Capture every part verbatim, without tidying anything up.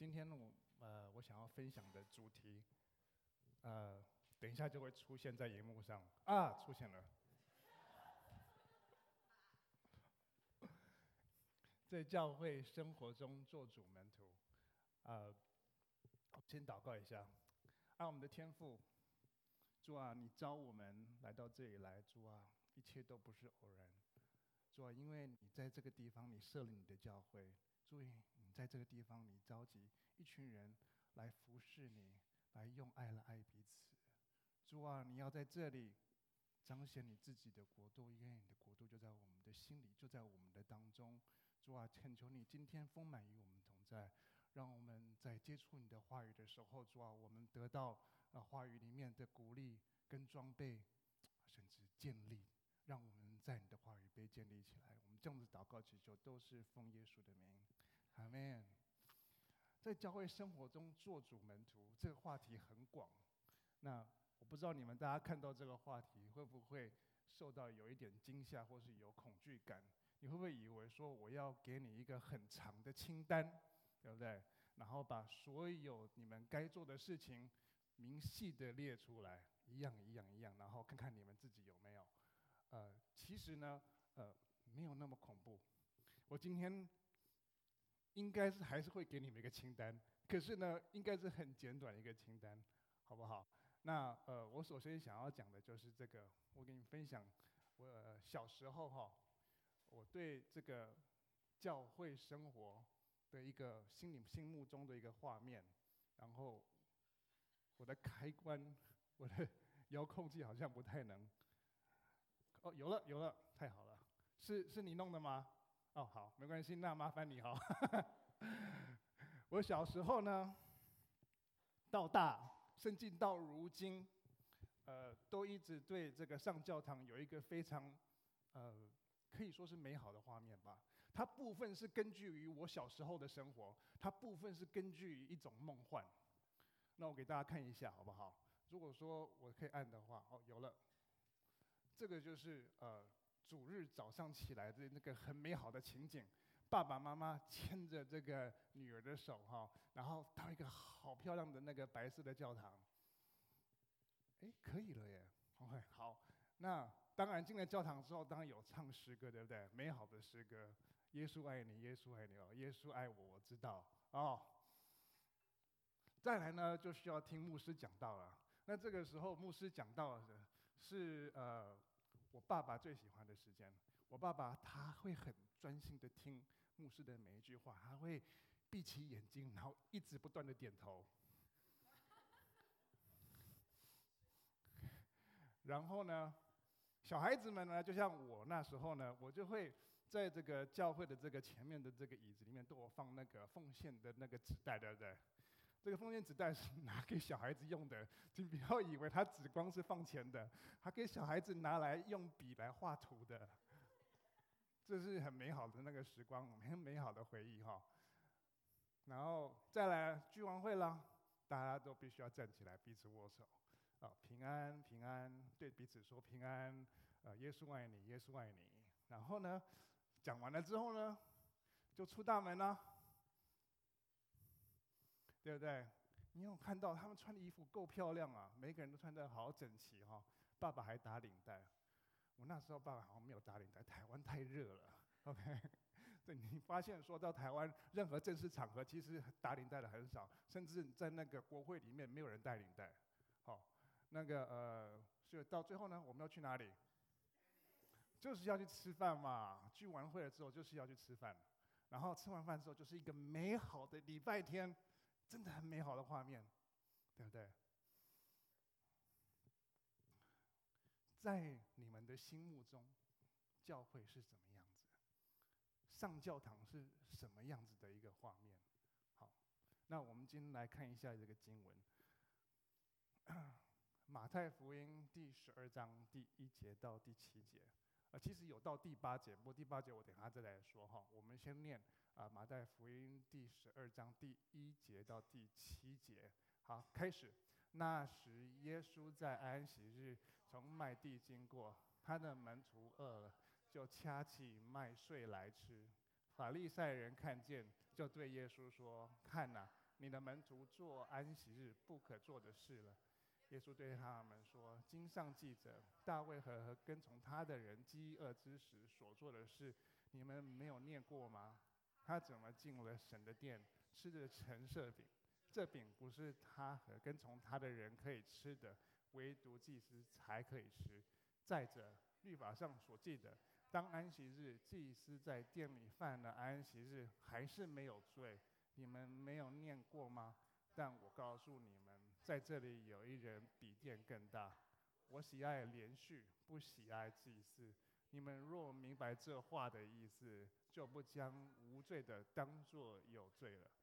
今天我呃，我想要分享的主题，呃，等一下就会出现在荧幕上啊，出现了。在教会生活中做主门徒，呃，先祷告一下，按我们的天父，主啊，你召我们来到这里来，主啊，一切都不是偶然，主啊，因为你在这个地方，你设立你的教会。注意，你在这个地方，你召集一群人来服侍你，来用爱来爱彼此。主啊，你要在这里彰显你自己的国度，因为你的国度就在我们的心里，就在我们的当中。主啊，恳求你今天丰满与我们同在，让我们在接触你的话语的时候，主啊，我们得到啊话语里面的鼓励跟装备，甚至建立。让我们在你的话语被建立起来。我们这样子祷告祈求，都是奉耶稣的名，阿们。在教会生活中做主门徒，这个话题很广。那我不知道你们大家看到这个话题，会不会受到有一点惊吓，或是有恐惧感？你会不会以为说我要给你一个很长的清单，对不对？然后把所有你们该做的事情明细的列出来，一样一样一样，然后看看你们自己有没有。呃，其实呢，呃，没有那么恐怖。我今天应该是还是会给你们一个清单，可是呢，应该是很简短的一个清单，好不好？那呃，我首先想要讲的就是这个，我给你分享我、呃、小时候哈，我对这个教会生活的一个心里心目中的一个画面，然后我的开关，我的遥控器好像不太能。哦，有了有了，太好了，是是你弄的吗？哦，好，没关系，那麻烦你哈。我小时候呢，到大，甚至到如今，呃，都一直对这个上教堂有一个非常，呃，可以说是美好的画面吧。它部分是根据于我小时候的生活，它部分是根据于一种梦幻。那我给大家看一下好不好？如果说我可以按的话，哦，有了。这个就是呃主日早上起来的那个很美好的情景，爸爸妈妈牵着这个女儿的手哈，然后到一个好漂亮的那个白色的教堂。哎，可以了耶 ，OK， 好。那当然进了教堂之后，当然有唱诗歌，对不对？美好的诗歌，耶稣爱你，耶稣爱你哦，耶稣爱我，我知道哦。再来呢，就需要听牧师讲道了。那这个时候，牧师讲道的是呃我爸爸最喜欢的时间。我爸爸他会很专心的听牧师的每一句话，他会闭起眼睛，然后一直不断的点头。然后呢，小孩子们呢，就像我那时候呢，我就会在这个教会的这个前面的这个椅子里面，都有放那个奉献的那个纸袋，对不对？这个奉献纸袋是拿给小孩子用的，请不要以为它只光是放钱的，它给小孩子拿来用笔来画图的。这是很美好的那个时光，很美好的回忆哈。然后再来聚完会啦，大家都必须要站起来，彼此握手，啊，平安平安，对彼此说平安，呃，耶稣爱你，耶稣爱你。然后呢，讲完了之后呢，就出大门啦。对不对？你有看到他们穿的衣服够漂亮啊，每个人都穿得好整齐哈、哦。爸爸还打领带，我那时候爸爸好像没有打领带，台湾太热了。OK， 对，你发现说到台湾任何正式场合，其实打领带的很少，甚至在那个国会里面没有人带领带。好、哦，那个呃，所以到最后呢，我们要去哪里？就是要去吃饭嘛。聚完会了之后，就是要去吃饭。然后吃完饭之后，就是一个美好的礼拜天。真的很美好的画面，对不对？在你们的心目中，教会是怎么样子？上教堂是什么样子的一个画面？好，那我们今天来看一下这个经文，马太福音第十二章第一节到第七节。呃，其实有到第八节，不过第八节我等下再来说哈。我们先念啊，马太福音第十二章第一节到第七节。好，开始。那时，耶稣在安息日从麦地经过，他的门徒饿了，就掐起麦穗来吃。法利赛人看见，就对耶稣说：“看哪， 你的门徒做安息日不可做的事了。耶稣对他们说：经上记着，大卫和跟从他的人饥饿之时所做的事，你们没有念过吗？他怎么进了神的殿，吃着陈设饼？这饼不是他和跟从他的人可以吃的，唯独祭司才可以吃。再者，律法上所记的，当安息日，祭司在殿里犯了安息日，还是没有罪。你们没有念过吗？但我告诉你们，在这里有一人比殿更大。我喜爱连续，不喜爱祭祀。你们若明白这话的意思，就不将无罪的当作有罪了。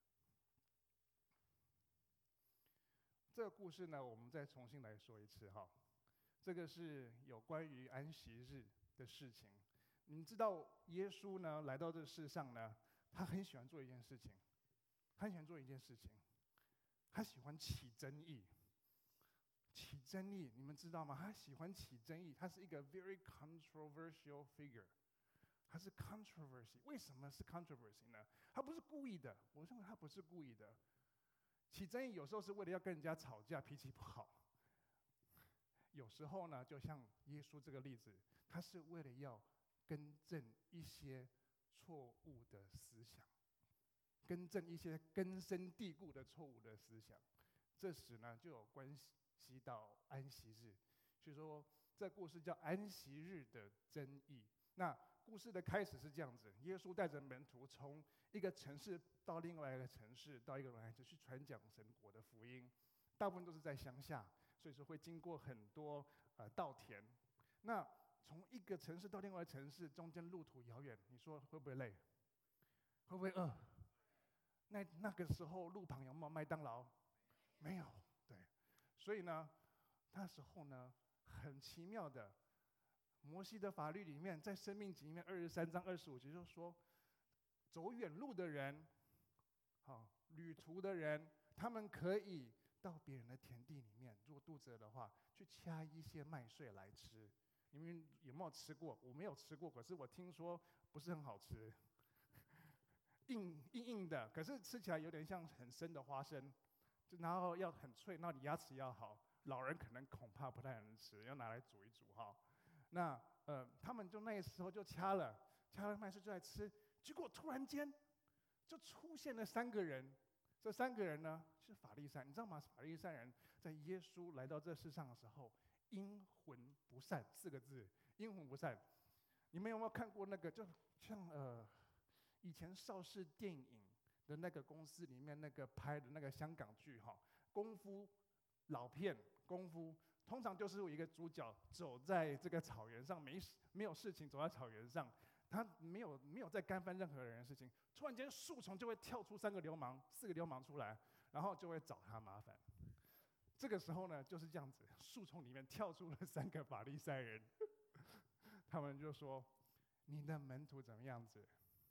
这个故事呢，我们再重新来说一次哈。这个是有关于安息日的事情。你知道耶稣呢来到这世上呢，他很喜欢做一件事情，他很喜欢做一件事情，他喜欢起争议。起争议，你们知道吗？他喜欢起争议，他是一个 very controversial figure。他是 controversy， 为什么是 controversy 呢？他不是故意的，我认为他不是故意的。起争议有时候是为了要跟人家吵架，脾气不好。有时候呢，就像耶稣这个例子，他是为了要更正一些错误的思想，更正一些根深蒂固的错误的思想。这时呢，就有关系到安息日，所以说这故事叫安息日的争议。那故事的开始是这样子：耶稣带着门徒从一个城市到另外一个城市，到一个城市去传讲神国的福音。大部分都是在乡下，所以说会经过很多呃稻田。那从一个城市到另外一个城市，中间路途遥远，你说会不会累？会不会饿？那那个时候路旁有没有麦当劳？没有，对。所以呢，那时候呢，很奇妙的，摩西的法律里面，在申命记里面二十三章二十五节就说，走远路的人，好、旅途的人，他们可以到别人的田地里面，如果肚子饿的话，去掐一些麦穗来吃。你们有没有吃过？我没有吃过，可是我听说不是很好吃，硬硬硬的，可是吃起来有点像很深的花生，就然后要很脆，那你牙齿要好。老人可能恐怕不太能吃，要拿来煮一煮哈。那呃，他们就那时候就掐了，掐了麦穗就在吃，结果突然间就出现了三个人。这三个人呢是法利赛人，你知道吗？法利赛人在耶稣来到这世上的时候，阴魂不散四个字，阴魂不散。你们有没有看过那个，就像呃以前邵氏电影的那个公司里面那个拍的那个香港剧哈，功夫老片，功夫通常就是有一个主角走在这个草原上，没没有事情，走在草原上。他没有没有在干犯任何人的事情，突然间树丛就会跳出三个流氓、四个流氓出来，然后就会找他麻烦。这个时候呢，就是这样子，树丛里面跳出了三个法利赛人，他们就说：“你的门徒怎么样子？”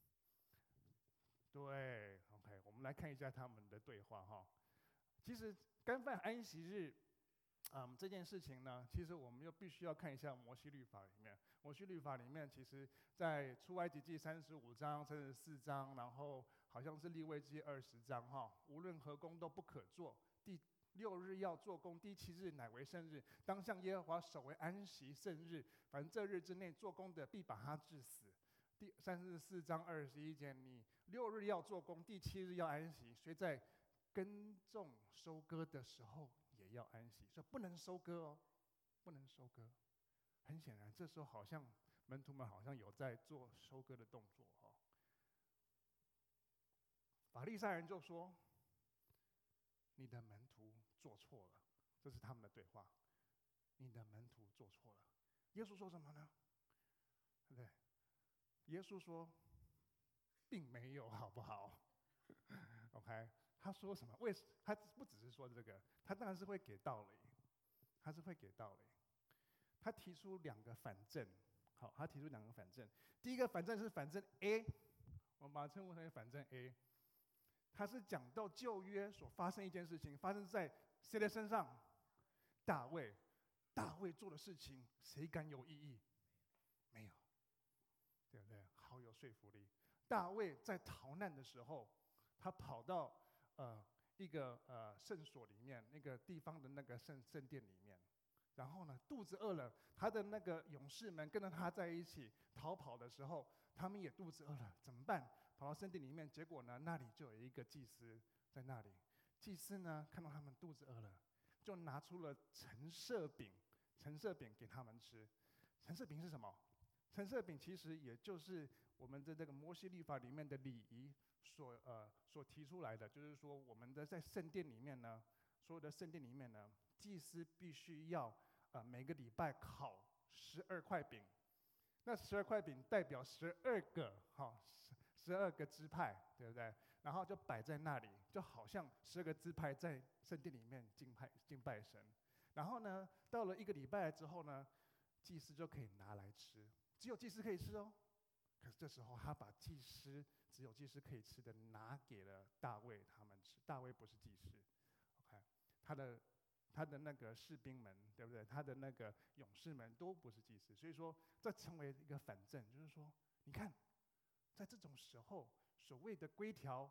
对 ，OK， 我们来看一下他们的对话哈。其实干犯安息日。嗯，这件事情呢，其实我们又必须要看一下摩西律法里面。摩西律法里面，其实在出埃及记三十五章、三十四章，然后好像是利未记二十章哈，无论何工都不可做。第六日要做工，第七日乃为圣日，当向耶和华守为安息圣日。凡这日之内做工的，必把他治死。第三十四章二十一节，你六日要做工，第七日要安息，所以在耕种收割的时候也要安息，所以不能收割哦，不能收割。很显然，这时候好像门徒们好像有在做收割的动作哦。法利赛人就说：“你的门徒做错了。”这是他们的对话。你的门徒做错了。耶稣说什么呢？对不对？耶稣说，并没有，好不好？OK。他说什么？为他不只是说这个，他当然是会给道理，他是会给道理。他提出两个反证，好，他提出两个反证。第一个反证是反证 A， 我们把它称为反证 A。他是讲到旧约所发生一件事情，发生在谁的身上？大卫。大卫做的事情，谁敢有异议？没有，对不对？好有说服力。大卫在逃难的时候，他跑到。 呃一个呃圣所里面，那个地方的那个圣圣殿里面。然后呢，肚子饿了，他的那个勇士们跟着他在一起逃跑的时候，他们也肚子饿了，怎么办？跑到圣殿里面，结果呢，那里就有一个祭司在那里。祭司呢，看到他们肚子饿了，就拿出了陈设饼，陈设饼给他们吃。陈设饼是什么？陈设饼其实也就是我们的这个摩西律法里面的礼仪所呃所提出来的，就是说我们的在圣殿里面呢，所有的圣殿里面呢，祭司必须要呃每个礼拜烤十二块饼，那十二块饼代表十二个哈十十二个支派，对不对？然后就摆在那里，就好像十二个支派在圣殿里面敬拜敬拜神。然后呢，到了一个礼拜之后呢，祭司就可以拿来吃，只有祭司可以吃哦。可是这时候他把祭司只有祭司可以吃的拿给了大卫他们吃。大卫不是祭司 ，OK， 他的他的那个士兵们，对不对？他的那个勇士们都不是祭司，所以说这成为一个反证，就是说，你看，在这种时候，所谓的规条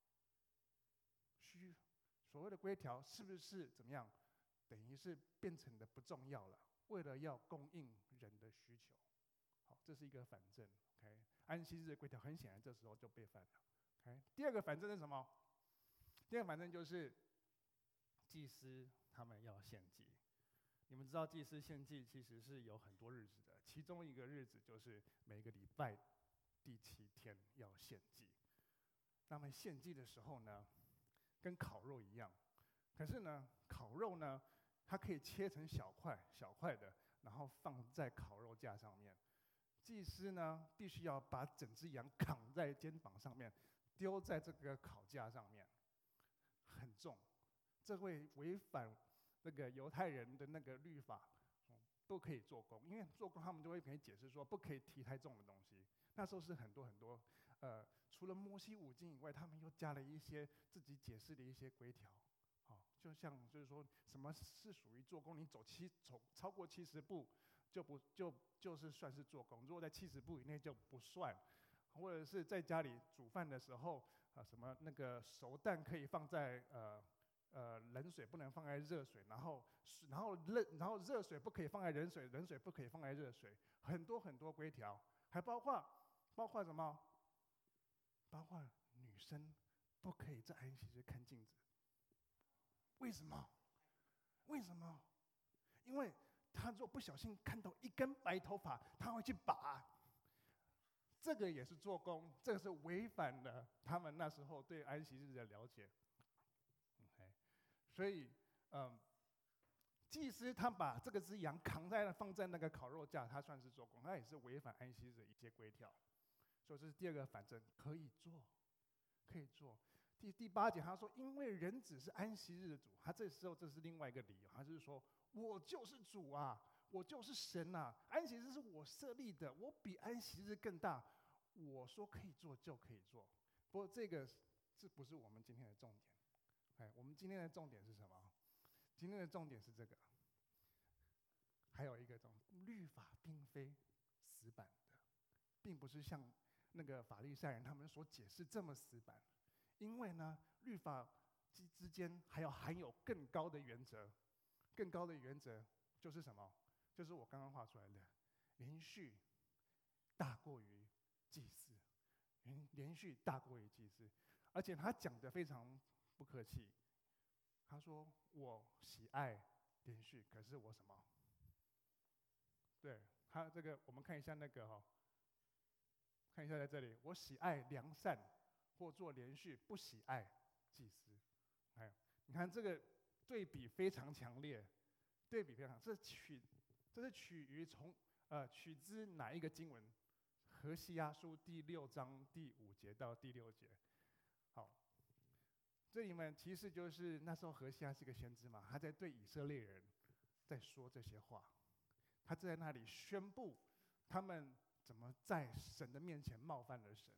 虚，所谓的规条是不是怎么样？等于是变成的不重要了，为了要供应人的需求。好，这是一个反证。OK， 安息日的规条很显然这时候就被犯了。OK， 第二个反证是什么？第二个反证就是祭司他们要献祭。你们知道祭司献祭其实是有很多日子的，其中一个日子就是每个礼拜第七天要献祭。那么献祭的时候呢，跟烤肉一样，可是呢，烤肉呢，它可以切成小块小块的，然后放在烤肉架上面。祭司呢，必须要把整只羊扛在肩膀上面，丢在这个烤架上面，很重，这会违反那个犹太人的那个律法，不可以做工，因为做工他们就会可以解释说不可以提太重的东西。那时候是很多很多，呃，除了摩西五经以外，他们又加了一些自己解释的一些规条。好，就像就是说什么是属于做工，你走七走超过七十步就不就就是算是做工，如果在七十步以内就不算。或者是在家里煮饭的时候啊，什么那个熟蛋可以放在呃呃冷水，不能放在热水，然后然后热然后热水不可以放在冷水，冷水不可以放在热水，很多很多规条，还包括包括什么？包括女生不可以在安息日看镜子。为什么？为什么？因为他若不小心看到一根白头发，他会去拔。这个也是做工，这个是违反了他们那时候对安息日的了解。OK， 所以，嗯，祭司他把这个只羊扛在放在那个烤肉架，他算是做工，他也是违反安息日的一些规条。所以这是第二个反证，可以做，可以做。第第八节他说，因为人子是安息日的主，他这时候这是另外一个理由，他就是说我就是主啊，我就是神啊，安息日是我设立的，我比安息日更大，我说可以做就可以做。不过这个这不是我们今天的重点，哎，我们今天的重点是什么？今天的重点是这个，还有一个重点，律法并非死板的，并不是像那个法利赛人他们所解释这么死板。因为呢，律法之之间还有含有更高的原则，更高的原则就是什么？就是我刚刚画出来的，连续大过于祭祀，连连续大过于祭祀，而且他讲得非常不客气，他说我喜爱连续，可是我什么？对他这个，我们看一下那个哈、哦，看一下在这里，我喜爱良善。或做连续，不喜爱祭司。哎，你看这个对比非常强烈，对比非常，这取这是取于从呃取自哪一个经文？何西阿书第六章第五节到第六节。好，这里面其实就是那时候何西阿是个先知嘛，他在对以色列人在说这些话，他在那里宣布他们怎么在神的面前冒犯了神。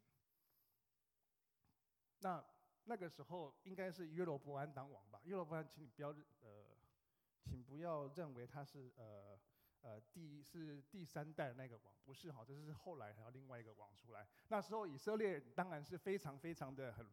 那那个时候应该是约罗伯安当王吧？约罗伯安，请你不要呃，请不要认为他是呃呃第是第三代的那个王，不是哈，这是后来还有另外一个王出来。那时候以色列当然是非常非常的很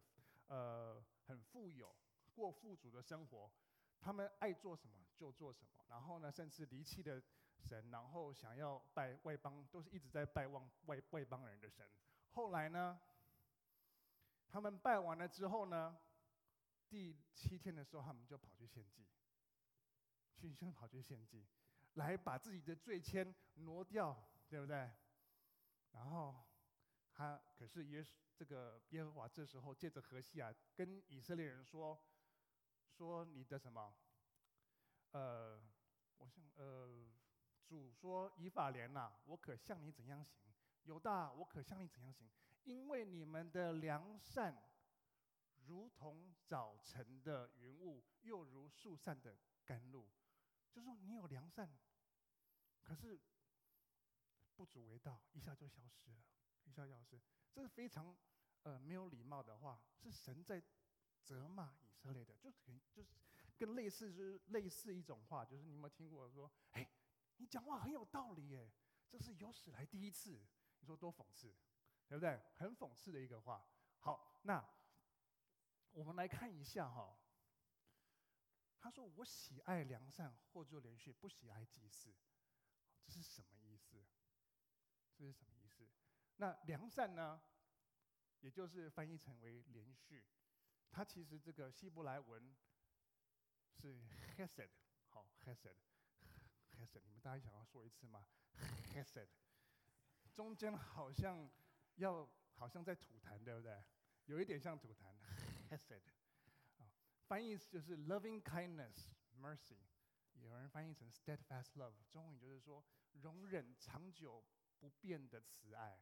呃很富有，过富足的生活。他们爱做什么就做什么，然后呢，甚至离弃了神，然后想要拜外邦，都是一直在拜望外外邦人的神。后来呢，他们拜完了之后呢，第七天的时候，他们就跑去献祭，去先跑去献祭，来把自己的罪愆挪掉，对不对？然后他可是耶这个耶和华这时候借着何西亚跟以色列人说。说你的什么？呃，我想呃，主说以法莲呐、啊，我可向你怎样行？犹大，我可向你怎样行？因为你们的良善，如同早晨的云雾，又如树上的甘露。就是说你有良善，可是不足为道，一下就消失了，一下消失。这是非常呃没有礼貌的话，是神在责骂以色列的，就是就是跟类似就是类似一种话，就是你有没有听过说，哎，你讲话很有道理耶，这是有史来第一次，你说多讽刺，对不对？很讽刺的一个话。好，那我们来看一下哈，他说我喜爱良善，或作连续，不喜爱祭祀，这是什么意思？这是什么意思？那良善呢，也就是翻译成为连续。它其实这个希伯来文是 Hesed， 好 Hesed，Hesed， 你们大家想要说一次吗 ？Hesed， 中间好像要好像在吐痰，对不对？有一点像吐痰 ，Hesed， 啊，翻译就是 loving kindness mercy， 有人翻译成 steadfast love， 中文就是说容忍长久不变的慈爱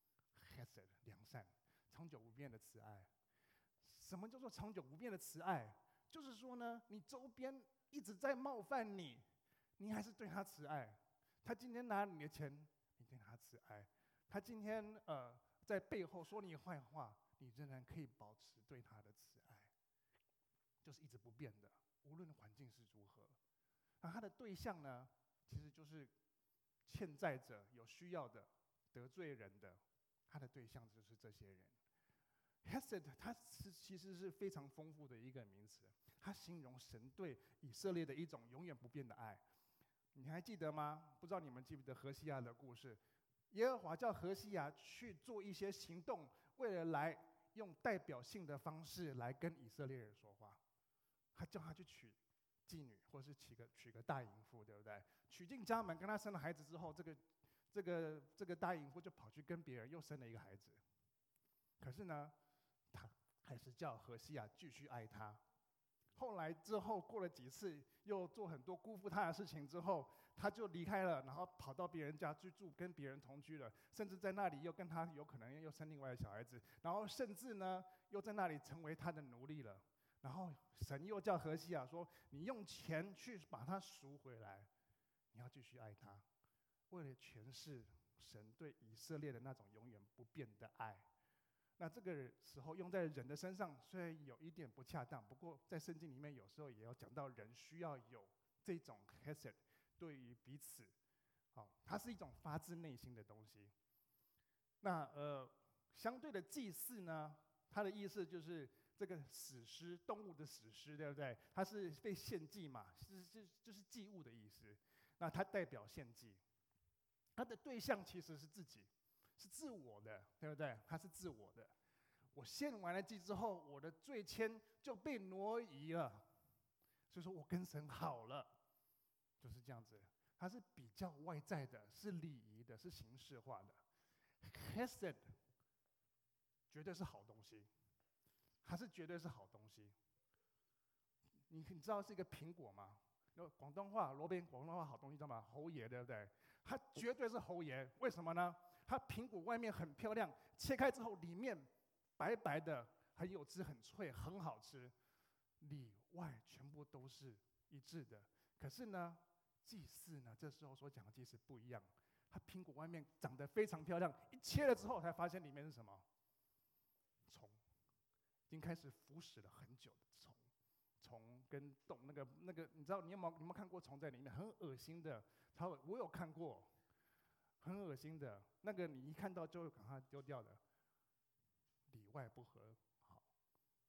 ，Hesed 良善，长久不变的慈爱。什么叫做长久不变的慈爱？就是说呢，你周边一直在冒犯你，你还是对他慈爱。他今天拿你的钱，你对他慈爱；他今天呃在背后说你坏话，你仍然可以保持对他的慈爱，就是一直不变的，无论环境是如何。那他的对象呢，其实就是欠债者、有需要的、得罪人的，他的对象就是这些人。Hesed， 它是其实是非常丰富的一个名词，它形容神对以色列的一种永远不变的爱。你还记得吗？不知道你们记不记得何西亚的故事？耶和华叫何西亚去做一些行动，为了来用代表性的方式来跟以色列人说话。他叫他去娶妓女，或是娶个娶个大淫妇，对不对？娶进家门，跟他生了孩子之后，这个这个这个大淫妇就跑去跟别人又生了一个孩子。可是呢，他还是叫何西亚继续爱他。后来之后过了几次，又做很多辜负他的事情之后，他就离开了，然后跑到别人家去住，跟别人同居了，甚至在那里又跟他有可能又生另外的小孩子，然后甚至呢又在那里成为他的奴隶了。然后神又叫何西亚说：“你用钱去把他赎回来，你要继续爱他，为了诠释神对以色列的那种永远不变的爱。”那这个时候用在人的身上，虽然有一点不恰当，不过在圣经里面有时候也要讲到人需要有这种 hesed 对于彼此，好，它是一种发自内心的东西。那呃，相对的祭祀呢，它的意思就是这个死尸，动物的死尸，对不对？它是被献祭嘛，是是就是祭物的意思。那它代表献祭，它的对象其实是自己。是自我的，对不对？它是自我的。我献完了祭之后，我的罪愆就被挪移了，所以说我跟神好了，就是这样子。它是比较外在的，是礼仪的，是形式化的。Hesed 绝对是好东西，它是绝对是好东西。你你知道是一个苹果吗？广东话罗宾广东话好东西叫什么？侯爷，对不对？它绝对是侯爷，为什么呢？它苹果外面很漂亮，切开之后里面白白的，很有汁，很脆，很好吃，里外全部都是一致的。可是呢，祭祀呢，这时候所讲的祭祀不一样。它苹果外面长得非常漂亮，一切了之后才发现里面是什么？虫，已经开始腐蚀了很久的虫。虫跟洞，那个那个，你知道你有没有你有没有看过虫在里面？很恶心的，它我有看过，很恶心的。那个你一看到就会赶快丢掉的，里外不合。好，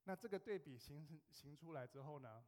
那这个对比行行出来之后呢，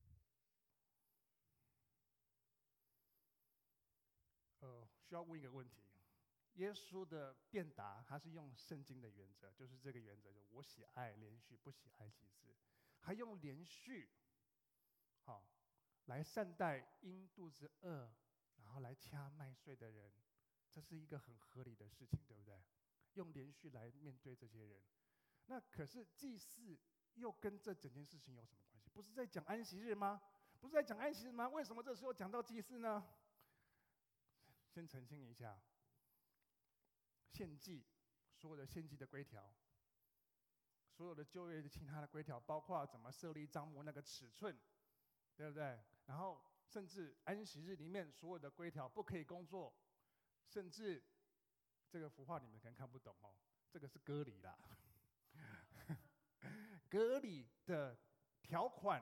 呃，需要问一个问题：耶稣的辩答，他是用圣经的原则，就是这个原则，就是我喜爱连续，不喜爱祭祀，还用连续，好、来善待因肚子饿，然后来掐麦穗的人，这是一个很合理的事情，对不对？用连续来面对这些人。那可是祭祀又跟这整件事情有什么关系？不是在讲安息日吗？不是在讲安息日吗？为什么这时候讲到祭祀呢？先澄清一下，献祭所有的献祭的规条，所有的旧约的其他的规条，包括怎么设立帐幕那个尺寸，对不对？然后甚至安息日里面所有的规条，不可以工作，甚至这个幅画你们可能看不懂哦，这个是割礼啦。割礼的条款，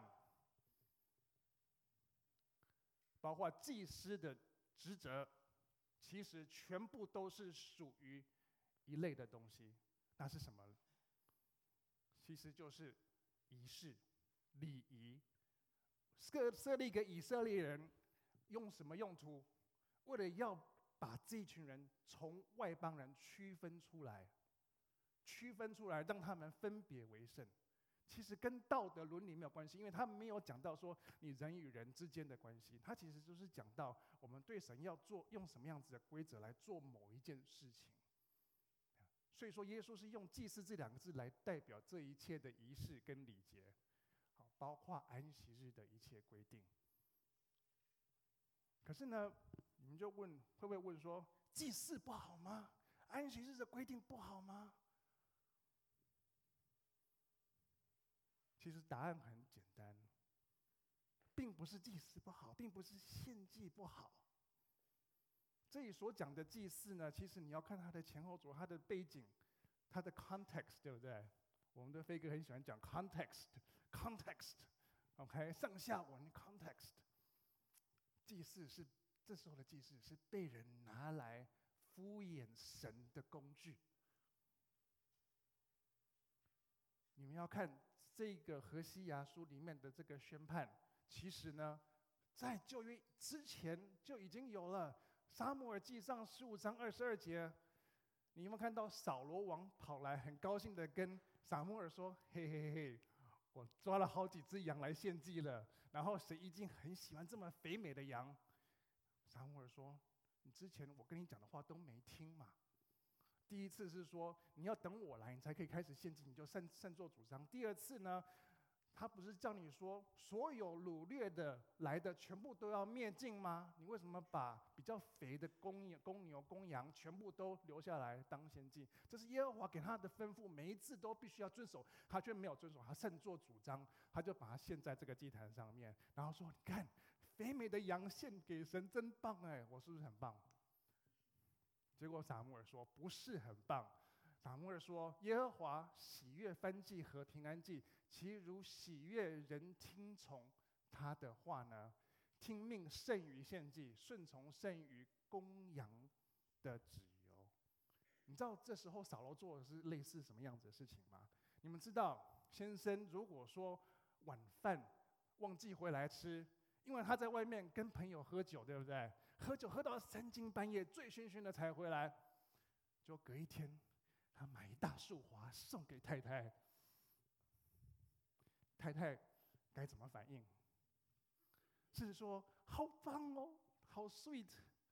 包括祭司的职责，其实全部都是属于一类的东西。那是什么？其实就是仪式、礼仪。设设立给以色列人，用什么用途？为了要把这一群人从外邦人区分出来，区分出来，让他们分别为圣。其实跟道德伦理没有关系，因为他没有讲到说你人与人之间的关系，他其实就是讲到我们对神要做用什么样子的规则来做某一件事情。所以说，耶稣是用祭司这两个字来代表这一切的仪式跟礼节，好，包括安息日的一切规定。可是呢，你们就问，会不会问说，祭祀不好吗？安息日的规定不好吗？其实答案很简单，并不是祭祀不好，并不是献祭不好。这里所讲的祭祀呢，其实你要看它的前后左、它的背景、它的 context， 对不对？我们的飞哥很喜欢讲 context，context，OK， 上下文 context。祭祀是这时候的祭祀是被人拿来敷衍神的工具。你们要看这个何西阿书里面的这个宣判，其实呢，在旧约之前就已经有了。撒母耳记上十五章二十二节，你有没有看到扫罗王跑来，很高兴的跟撒母耳说：“嘿嘿嘿，我抓了好几只羊来献祭了，然后神已经很喜欢这么肥美的羊。”撒母耳说：“你之前我跟你讲的话都没听嘛。第一次是说你要等我来，你才可以开始献祭，你就擅擅作主张。第二次呢，他不是叫你说所有掳掠的来的全部都要灭尽吗？你为什么把比较肥的公公牛、公羊全部都留下来当献祭？这是耶和华给他的吩咐，每一次都必须要遵守，他却没有遵守，他擅作主张，他就把它献在这个祭坛上面，然后说：你看，肥美的羊献给神，真棒哎，我是不是很棒？结果撒母耳说不是很棒。撒母耳说：耶和华喜悦燔祭和平安祭，其如喜悦人听从他的话呢？听命胜于献祭，顺从胜于公羊的脂油。你知道这时候扫罗做的是类似什么样子的事情吗？你们知道，先生如果说晚饭忘记回来吃，因为他在外面跟朋友喝酒，对不对？喝酒喝到三更半夜，醉醺醺的才回来，就隔一天，他买一大束花送给太太。太太该怎么反应？是说好棒哦，好 sweet，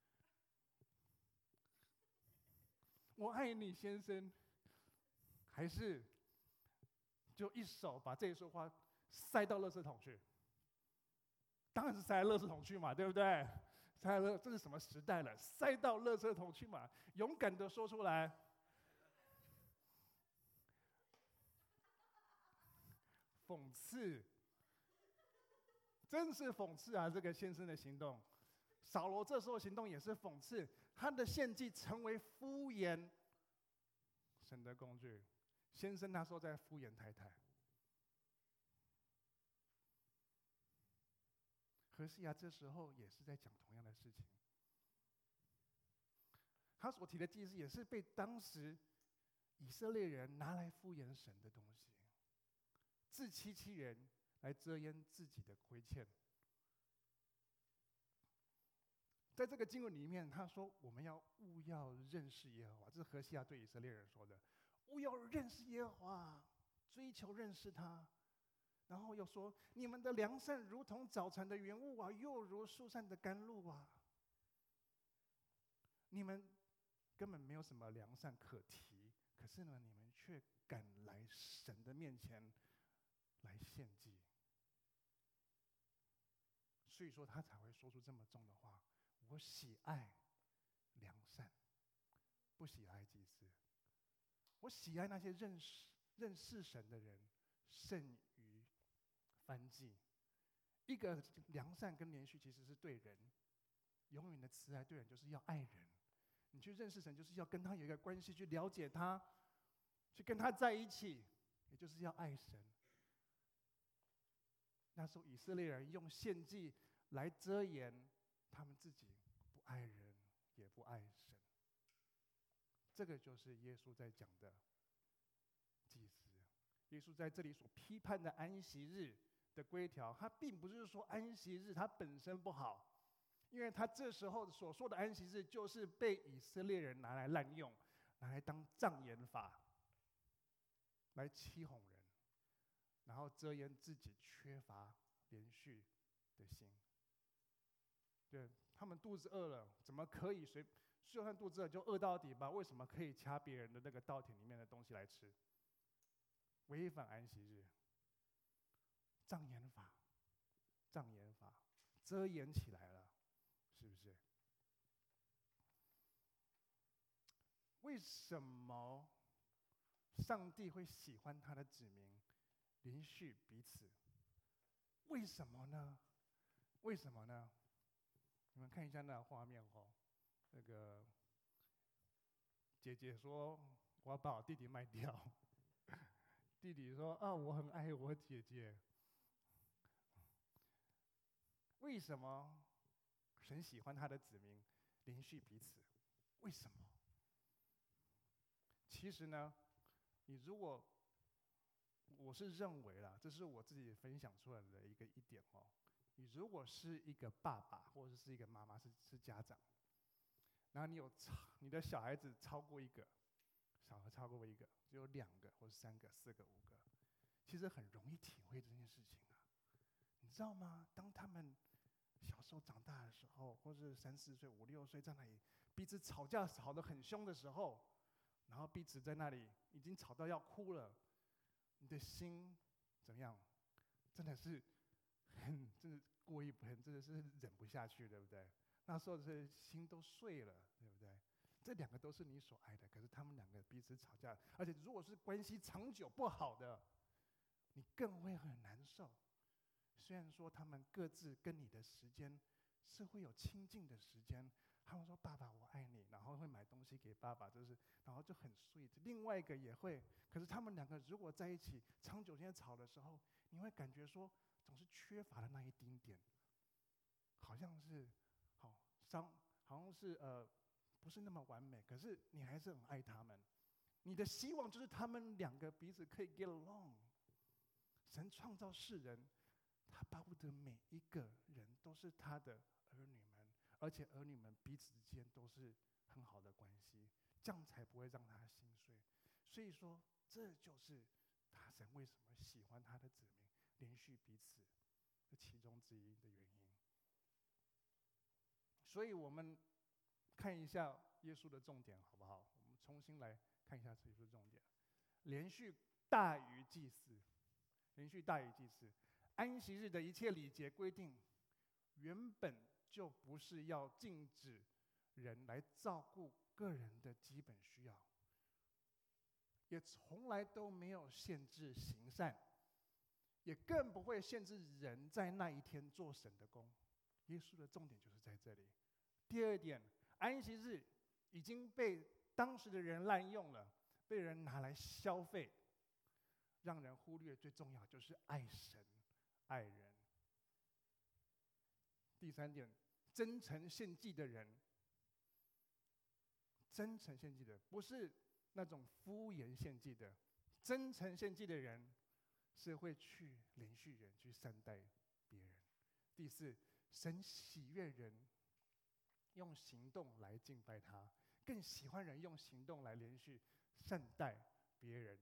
我爱你，先生，还是就一手把这一束花塞到垃圾桶去？当然是塞到垃圾桶去嘛，对不对？塞到，这是什么时代了？塞到垃圾桶去嘛，勇敢的说出来。讽刺，真是讽刺啊！这个先生的行动，扫罗这时候行动也是讽刺，他的献祭成为敷衍神的工具。先生那时候在敷衍太太。何西阿这时候也是在讲同样的事情。他所提的祭祀也是被当时以色列人拿来敷衍神的东西。 自欺欺人，来遮掩自己的亏欠。在这个经文里面，他说我们要务要认识耶和华，这是何西阿对以色列人说的，务要认识耶和华，追求认识他。然后又说，你们的良善如同早晨的云雾啊，又如树上的甘露啊。你们根本没有什么良善可提，可是呢，你们却赶来神的面前来献祭。所以说他才会说出这么重的话，我喜爱良善，不喜爱祭司。我喜爱那些认识认识神的人，胜于燔祭。一个良善跟连续其实是对人，永远的慈爱对人就是要爱人。你去认识神，就是要跟他有一个关系，去了解他，去跟他在一起，也就是要爱神。那时候以色列人用献祭来遮掩他们自己不爱人也不爱神。这个就是耶稣在讲的祭司。耶稣在这里所批判的安息日的规条，他并不是说安息日它本身不好，因为他这时候所说的安息日就是被以色列人拿来滥用，拿来当障眼法，来欺哄人，然后遮掩自己缺乏连续的心。对，他们肚子饿了，怎么可以随就算肚子饿就饿到底吧？为什么可以掐别人的那个稻田里面的东西来吃？违反安息日，障眼法，障眼法，遮掩起来了，是不是？为什么上帝会喜欢他的子民连续彼此？为什么呢？为什么呢？你们看一下那画面哦，那个姐姐说我要把我弟弟卖掉，弟弟说啊我很爱我姐姐。为什么神喜欢他的子民连续彼此？为什么？其实呢，你如果我是认为啦，这是我自己分享出来的一个一点哦。你如果是一个爸爸或者是一个妈妈，是是家长，然后你有你的小孩子超过一个，小孩超过一个，只有两个或者三个、四个、五个，其实很容易体会这件事情啊。你知道吗？当他们小时候长大的时候，或是三四岁、五六岁，在那里彼此吵架吵得很凶的时候，然后彼此在那里已经吵到要哭了，你的心怎么样？真的是很，真的过意不去，真的是忍不下去，对不对？那时候的心都碎了，对不对？这两个都是你所爱的，可是他们两个彼此吵架，而且如果是关系长久不好的，你更会很难受。虽然说他们各自跟你的时间是会有亲近的时间，他们说爸爸我爱你，然后会买东西给爸爸，就是然后就很 sweet。另外一个也会，可是他们两个如果在一起长久间吵的时候，你会感觉说总是缺乏了那一丁点，好像是好伤，好像是呃不是那么完美，可是你还是很爱他们。你的希望就是他们两个彼此可以 get along。神创造世人，他巴不得每一个人都是他的儿女们，而且儿女们彼此之间都是很好的关系，这样才不会让他心碎。所以说，这就是他神为什么喜欢他的子民连续彼此，这其中之一的原因。所以我们看一下耶稣的重点好不好？我们重新来看一下耶稣的重点：连续大于祭祀，连续大于祭祀。安息日的一切礼节规定，原本就不是要禁止人来照顾个人的基本需要，也从来都没有限制行善，也更不会限制人在那一天做神的工。耶稣的重点就是在这里。第二点，安息日已经被当时的人滥用了，被人拿来消费，让人忽略最重要就是爱神、爱人。第三点，真诚献祭的人，真诚献祭的不是那种敷衍献祭的，真诚献祭的人是会去连续人，去善待别人。第四，神喜悦人用行动来敬拜他，更喜欢人用行动来连续善待别人。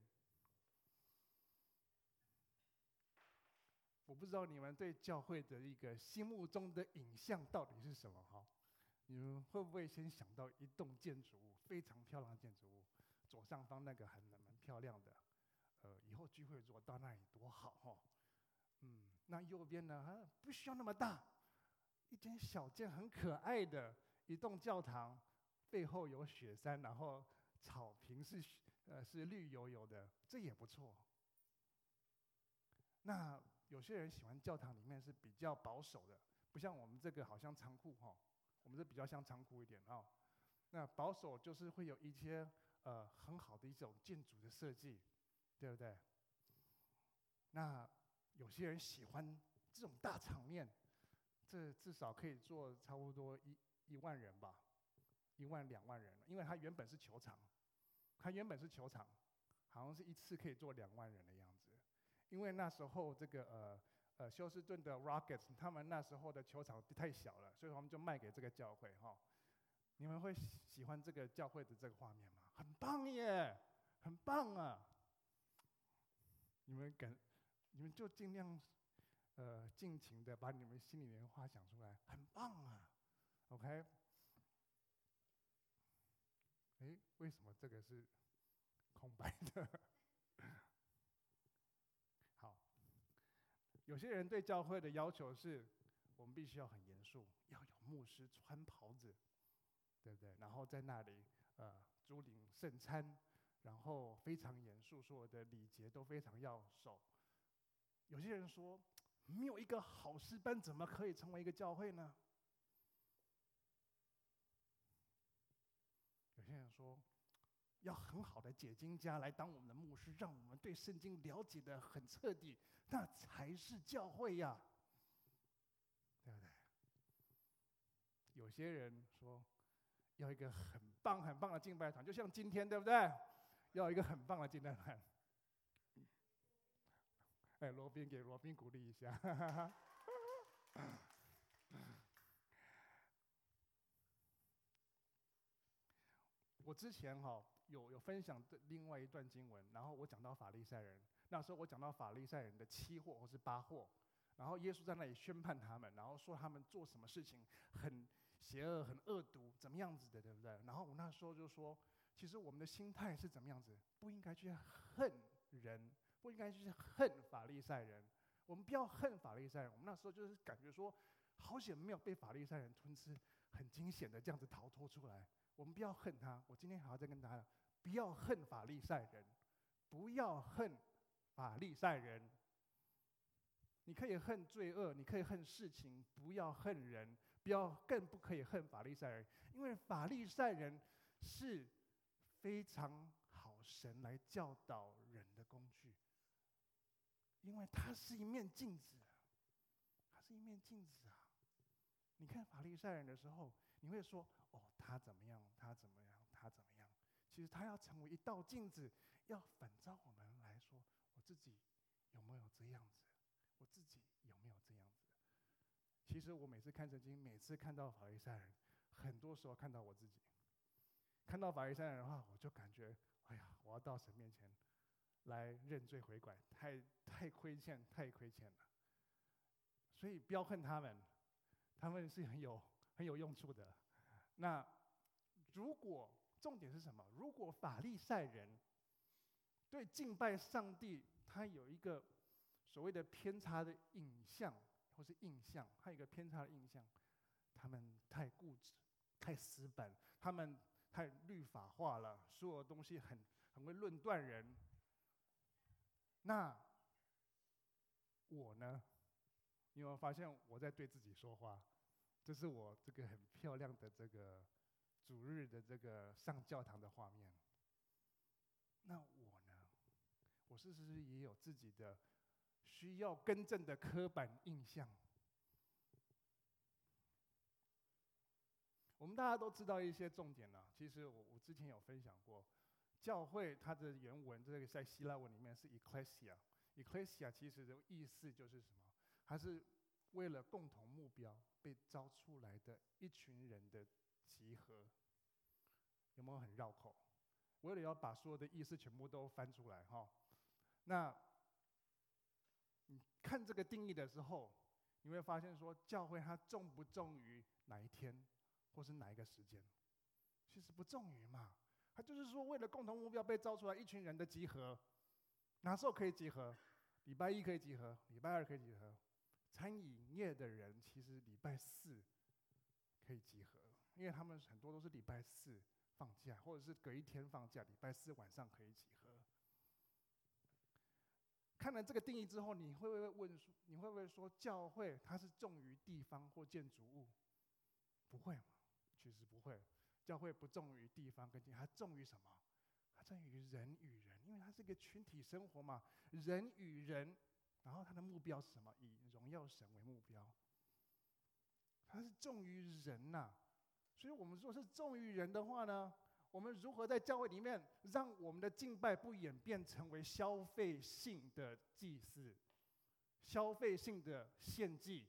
我不知道你们对教会的一个心目中的影像到底是什么哈？你们会不会先想到一栋建筑物，非常漂亮的建筑物，左上方那个还蛮漂亮的，呃，以后聚会如果到那里多好哈。嗯，那右边呢，啊，不需要那么大，一间小间很可爱的一栋教堂，背后有雪山，然后草坪是呃是绿油油的，这也不错。那有些人喜欢教堂里面是比较保守的，不像我们这个好像仓库哈，我们这比较像仓库一点啊。那保守就是会有一些呃很好的一种建筑的设计，对不对？那有些人喜欢这种大场面，这至少可以坐差不多一一万人吧，一万两万人，因为它原本是球场，它原本是球场，好像是一次可以坐两万人的样子。因为那时候这个呃呃休斯顿的 Rockets 他们那时候的球场太小了，所以我们就卖给这个教会哈。你们会喜欢这个教会的这个画面吗？很棒耶，很棒啊！你们敢，你们就尽量呃尽情的把你们心里面的话讲出来，很棒啊 ，OK？ 哎，为什么这个是空白的？好。有些人对教会的要求是，我们必须要很严肃，要有牧师穿袍子，对不对？然后在那里呃主领圣餐，然后非常严肃，所有的礼节都非常要守。有些人说，没有一个好诗班，怎么可以成为一个教会呢？有些人说，要很好的解经家来当我们的牧师，让我们对圣经了解得很彻底，那才是教会呀，对不对？有些人说，要一个很棒很棒的敬拜团，就像今天，对不对？要一个很棒的敬拜团。哎，罗宾给罗宾鼓励一下。我之前哈有有分享的另外一段经文，然后我讲到法利赛人，那时候我讲到法利赛人的七祸或是八祸，然后耶稣在那里宣判他们，然后说他们做什么事情很邪恶、很恶毒，怎么样子的，对不对？然后我那时候就说，其实我们的心态是怎么样子？不应该去恨人，不应该去恨法利赛人。我们不要恨法利赛人。我们那时候就是感觉说，好险没有被法利赛人吞吃，很惊险的这样子逃脱出来。我们不要恨他。我今天还要再跟大家，不要恨法利赛人，不要恨法利赛人。你可以恨罪恶，你可以恨事情，不要恨人，不要更不可以恨法利赛人，因为法利赛人是非常好神来教导人的工具，因为它是一面镜子，它是一面镜子啊！你看法利赛人的时候，你会说：“哦，他怎么样？他怎么样？他怎么样？”其实他要成为一道镜子，要反照我们来说，我自己有没有这样子？我自己有没有这样子？其实我每次看圣经，每次看到法利赛人，很多时候看到我自己。看到法利赛人的话，我就感觉，哎呀，我要到神面前来认罪悔改，太太亏欠，太亏欠了。所以不要恨他们，他们是很有很有用处的。那如果重点是什么？如果法利赛人对敬拜上帝，他有一个所谓的偏差的影像或是印象，还有一个偏差的印象，他们太固执、太死板，他们太律法化了，所有东西很很会论断人。那我呢？你有没有发现我在对自己说话？这是我这个很漂亮的这个主日的这个上教堂的画面。那我呢？我是不是也有自己的需要更正的刻板印象？我们大家都知道一些重点了。其实我我之前有分享过，教会它的原文这个在希腊文里面是 ecclesia， ecclesia 其实的意思就是什么？它是为了共同目标被招出来的一群人的集合。有没有很绕口？为了要把所有的意思全部都翻出来哈，那你看这个定义的时候，你会发现说，教会它重不重于哪一天，或是哪一个时间？其实不重于嘛，它就是说为了共同目标被招出来一群人的集合。哪时候可以集合？礼拜一可以集合，礼拜二可以集合。餐饮业的人其实礼拜四可以集合，因为他们很多都是礼拜四放假，或者是隔一天放假，礼拜四晚上可以集合。看了这个定义之后，你会不会问？你会不会说教会它是重于地方或建筑物？不会嘛，其实不会。教会不重于地方跟建筑，它重于什么？它重于人与人，因为它是一个群体生活嘛，人与人。然后它的目标是什么？以荣耀神为目标。它是重于人呐、啊，所以我们说是重于人的话呢，我们如何在教会里面让我们的敬拜不演变成为消费性的祭祀、消费性的献祭？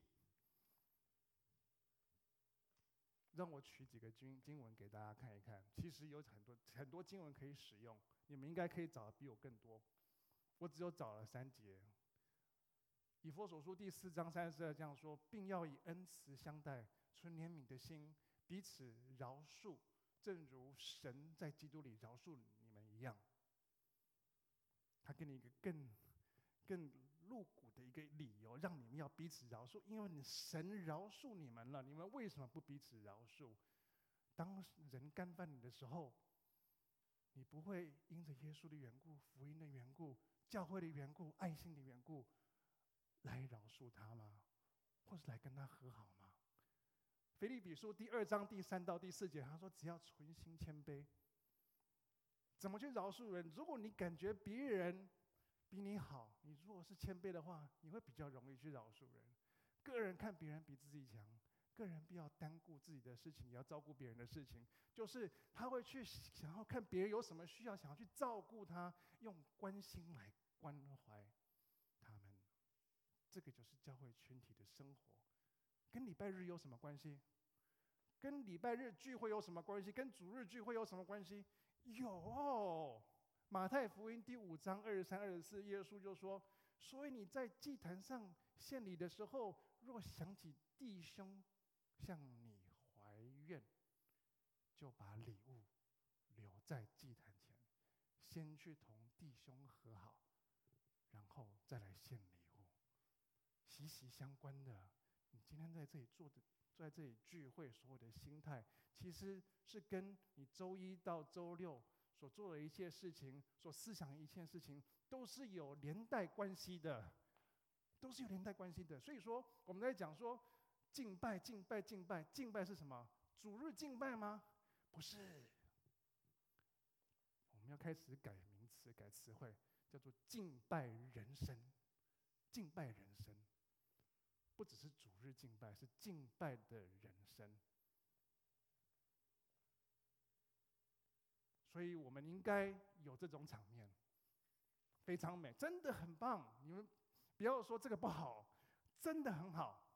让我取几个经经文给大家看一看。其实有很多很多经文可以使用，你们应该可以找的比我更多。我只有找了三节。以弗所书第四章三十二这样说，并要以恩慈相待，存怜悯的心，彼此饶恕，正如神在基督里饶恕你们一样。他给你一个更更露骨的一个理由，让你们要彼此饶恕，因为神饶恕你们了，你们为什么不彼此饶恕？当人干犯你的时候，你不会因着耶稣的缘故、福音的缘故、教会的缘故、爱心的缘故来饶恕他吗？或是来跟他和好吗？腓立比书第二章第三到第四节，他说：“只要存心谦卑。”怎么去饶恕人？如果你感觉别人比你好，你如果是谦卑的话，你会比较容易去饶恕人。个人看别人比自己强，个人不要单顾自己的事情，也要照顾别人的事情。就是他会去想要看别人有什么需要，想要去照顾他，用关心来关怀他们。这个就是教会群体的生活。跟礼拜日有什么关系？跟礼拜日聚会有什么关系？跟主日聚会有什么关系？有。马太福音第五章二十三、二十四，耶稣就说：“所以你在祭坛上献礼的时候，若想起弟兄向你怀怨，就把礼物留在祭坛前，先去同弟兄和好，然后再来献礼物。”息息相关的，你今天在这里做的，在这里聚会，所有的心态，其实是跟你周一到周六所做的一切事情，所思想的一切事情，都是有连带关系的，都是有连带关系的。所以说，我们在讲说敬拜、敬拜、敬拜，敬拜是什么？主日敬拜吗？不是。我们要开始改名词、改词汇，叫做敬拜人生。敬拜人生，不只是主日敬拜，是敬拜的人生。所以我们应该有这种场面，非常美，真的很棒。你们不要说这个不好，真的很好。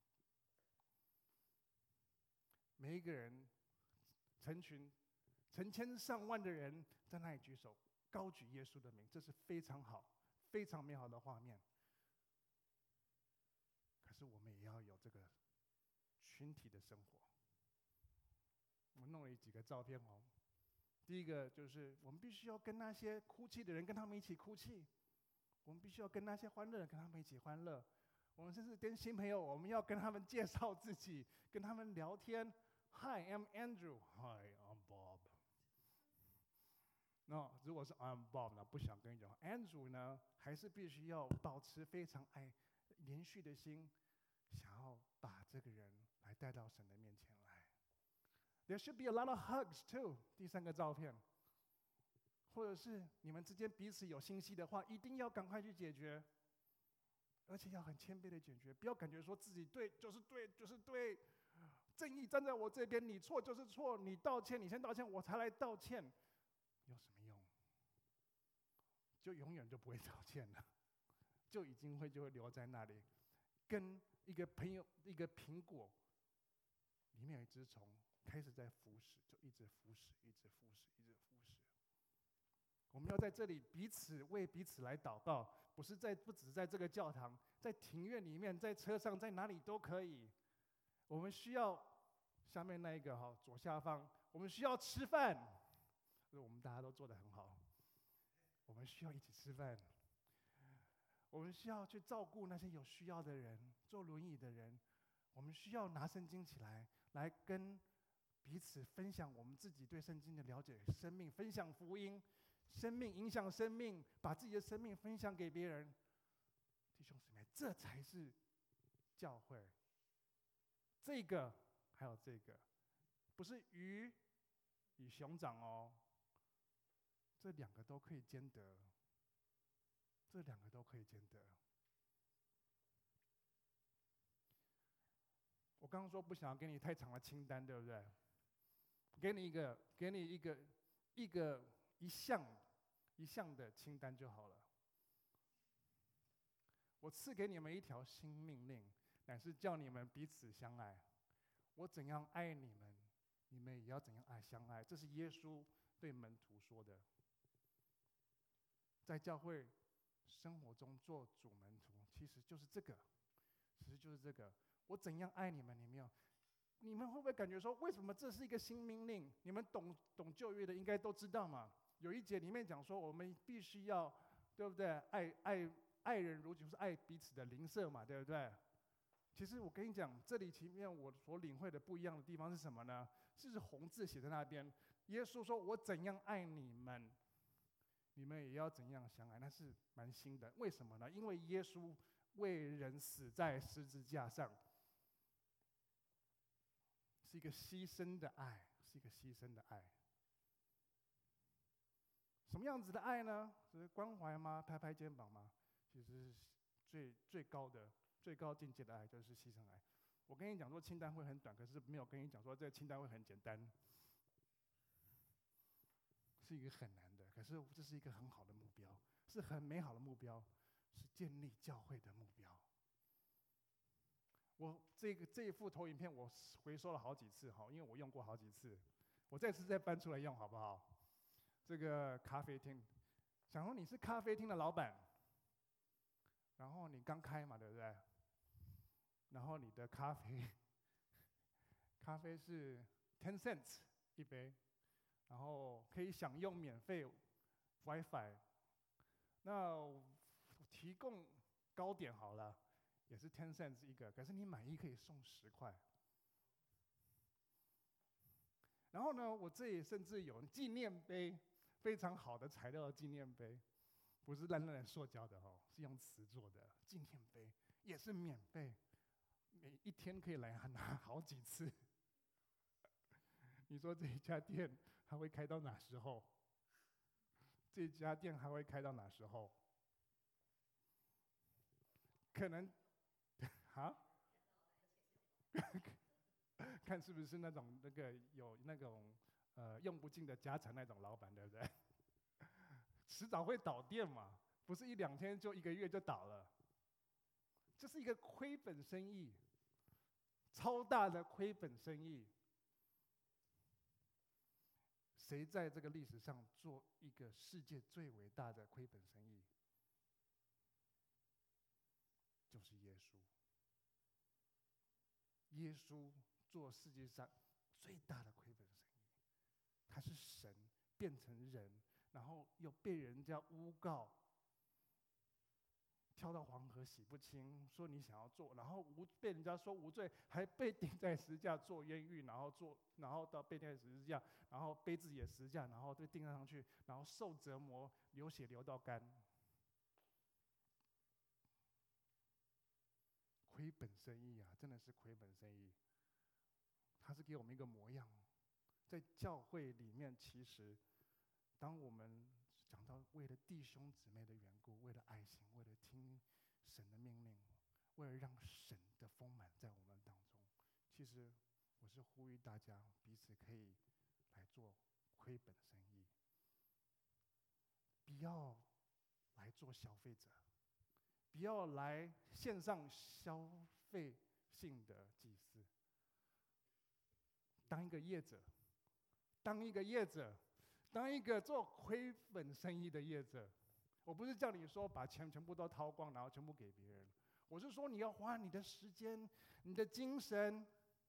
每一个人，成群、成千上万的人在那里举手，高举耶稣的名，这是非常好、非常美好的画面。可是我们也要有这个群体的生活。我弄了几个照片哦。第一个就是我们必须要跟那些哭泣的人跟他们一起哭泣，我们必须要跟那些欢乐的人跟他们一起欢乐。我们甚至跟新朋友，我们要跟他们介绍自己，跟他们聊天。Hi, I'm Andrew. Hi, I'm Bob. 那如果是 I'm Bob 呢，不想跟你讲 Andrew 呢，还是必须要保持非常爱连续的心，想要把这个人来带到神的面前来。There should be a lot of hugs too。第三个照片，或者是你们之间彼此有心息的话，一定要赶快去解决，而且要很谦卑的解决，不要感觉说自己对就是对就是对，正义站在我这边，你错就是错，你道歉你先道歉，我才来道歉，有什么用？就永远就不会道歉了。 就已经会就会留在那里，跟一个朋友一个苹果里面有一只虫开始在腐蚀，就一直腐蚀，一直腐蚀，一直腐蚀。我们要在这里彼此为彼此来祷告，不是在不只在这个教堂，在庭院里面，在车上，在哪里都可以。我们需要下面那一个哈左下方，我们需要吃饭，我们大家都做得很好。我们需要一起吃饭，我们需要去照顾那些有需要的人，坐轮椅的人。我们需要拿圣经起来，来跟彼此分享我们自己对圣经的了解，生命分享福音。生命影响生命，把自己的生命分享给别人，弟兄姊妹，这才是教会。这个还有这个，不是鱼与熊掌哦，这两个都可以兼得，这两个都可以兼得。我刚刚说不想要给你太长的清单，对不对？给你一个，给你一个，一个一项一项的清单就好了。我赐给你们一条新命令，乃是叫你们彼此相爱。我怎样爱你们，你们也要怎样爱相爱。这是耶稣对门徒说的。在教会生活中做主门徒，其实就是这个，其实就是这个。我怎样爱你们，你们要。你们会不会感觉说，为什么这是一个新命令？你们懂懂旧约的应该都知道嘛。有一节里面讲说，我们必须要，对不对？爱爱爱人如己，就是爱彼此的邻舍嘛，对不对？其实我跟你讲，这里前面我所领会的不一样的地方是什么呢？是红字写在那边。耶稣说：“我怎样爱你们，你们也要怎样相爱。”那是蛮新的。为什么呢？因为耶稣为人死在十字架上。是一个牺牲的爱，是一个牺牲的爱。什么样子的爱呢？是关怀吗？拍拍肩膀吗？其实是最最高的、最高境界的爱，就是牺牲爱。我跟你讲说清单会很短，可是没有跟你讲说这个清单会很简单，是一个很难的。可是这是一个很好的目标，是很美好的目标，是建立教会的目标。我这个这一幅投影片我回收了好几次哈，因为我用过好几次，我这次再搬出来用好不好？这个咖啡厅，想说你是咖啡厅的老板，然后你刚开嘛，对不对？然后你的咖啡，咖啡是 ten cents 一杯，然后可以享用免费 WiFi， 那提供糕点好了。也是 ten cents 一个，可是你买一可以送十块。然后呢，我这里甚至有纪念碑，非常好的材料的纪念碑，不是烂烂的塑胶的哦，是用瓷做的纪念碑，也是免费，每一天可以来拿好几次。你说这一家店还会开到哪时候？这家店还会开到哪时候？可能。啊，看是不是那种那个有那种呃用不尽的家产那种老板，对不对？迟早会倒店嘛，不是一两天就一个月就倒了。这是一个亏本生意，超大的亏本生意。谁在这个历史上做一个世界最伟大的亏本生意？就是耶稣。耶稣做世界上最大的亏本生意，他是神变成人，然后又被人家诬告，跳到黄河洗不清，说你想要做，然后无被人家说无罪，还被钉在十字架做冤狱，然后做，然后到被钉在十字架，然后背自己的十字架，然后被钉上去，然后受折磨，流血流到干。亏本生意啊，真的是亏本生意。他是给我们一个模样，在教会里面，其实当我们讲到为了弟兄姊妹的缘故，为了爱心，为了听神的命令，为了让神的丰满在我们当中，其实我是呼吁大家彼此可以来做亏本生意，不要来做消费者， 不要来线上消费性的祭祀。当一个业者，当一个业者，当一个做亏本生意的业者，我不是叫你说把钱全部都掏光，然后全部给别人。我是说你要花你的时间、你的精神。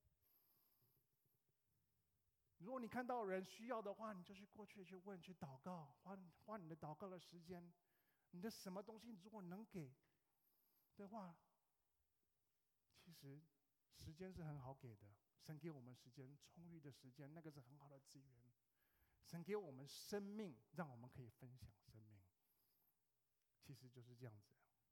如果你看到人需要的话，你就去过去去问、去祷告，花花你的祷告的时间。你的什么东西如果能给的话，其实时间是很好给的。神给我们时间，充裕的时间，那个是很好的资源。神给我们生命，让我们可以分享生命。其实就是这样子。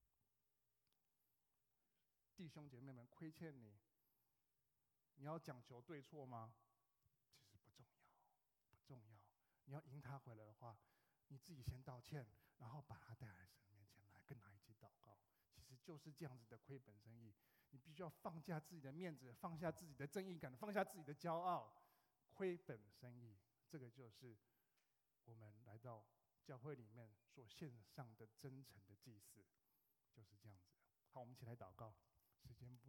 弟兄姐妹们，亏欠你，你要讲求对错吗？其实不重要，不重要。你要赢他回来的话，你自己先道歉，然后把他带来神面前来，跟他一起祷告。其实就是这样子的亏本生意。你必须要放下自己的面子，放下自己的正义感，放下自己的骄傲。亏本生意，这个就是我们来到教会里面所献上的真诚的祭祀，就是这样子。好，我们一起来祷告。时间不，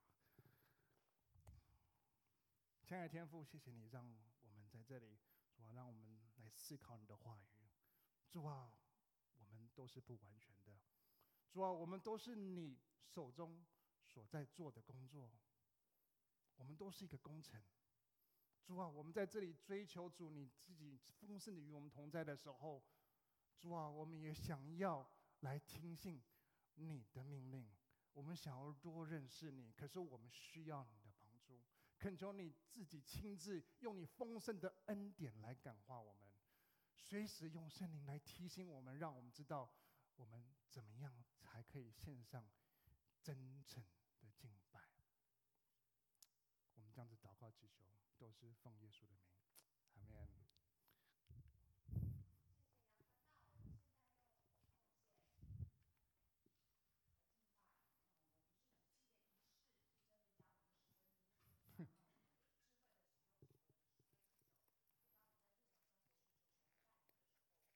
亲爱的天父，谢谢你让我们在这里，主啊，让我们来思考你的话语。主啊，我们都是不完全的，主啊，我们都是你手中所在做的工作，我们都是一个工程。主啊，我们在这里追求主你自己丰盛的与我们同在的时候，主啊，我们也想要来听信你的命令，我们想要多认识你，可是我们需要你的帮助。恳求你自己亲自用你丰盛的恩典来感化我们，随时用圣灵来提醒我们，让我们知道我们怎么样才可以献上真诚的敬拜。我们这样子祷告祈求，都是奉耶稣的名。